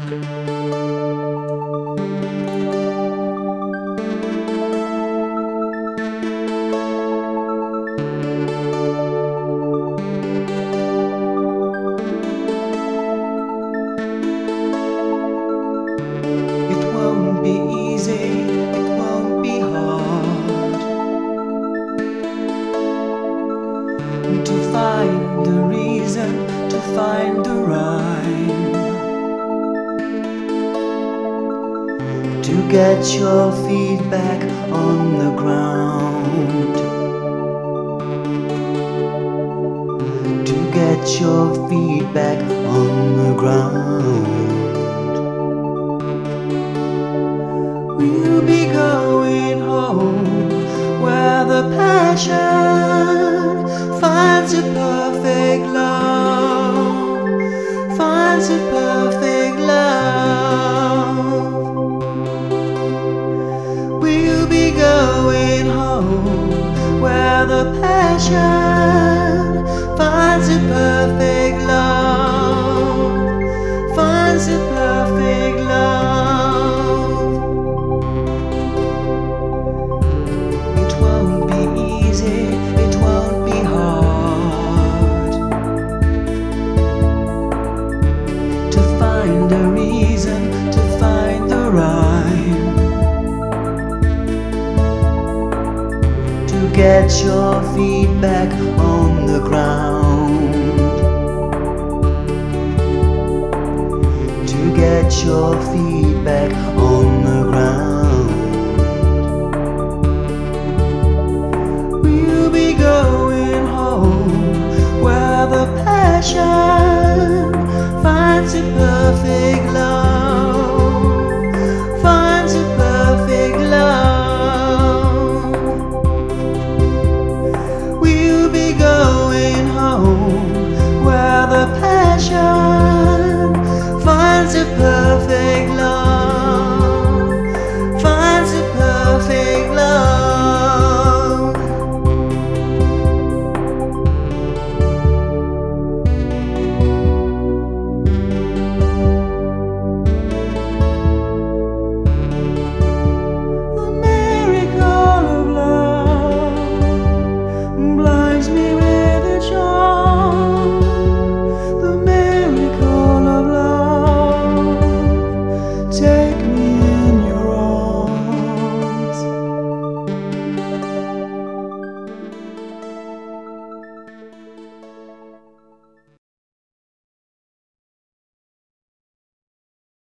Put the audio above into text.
To find the reason, to find the rhyme, to get your feedback on the ground, to get your feedback on the ground. We'll be going home where the passion finds a perfect love, finds a perfect love. We'll be going home where the passion finds a perfect love, finds a perfect love. It won't be easy, it won't be hard to find a reason, to find the rhyme, to get your feedback on the ground, to get your feedback on the ground. We'll be going home where the passion finds a perfect love.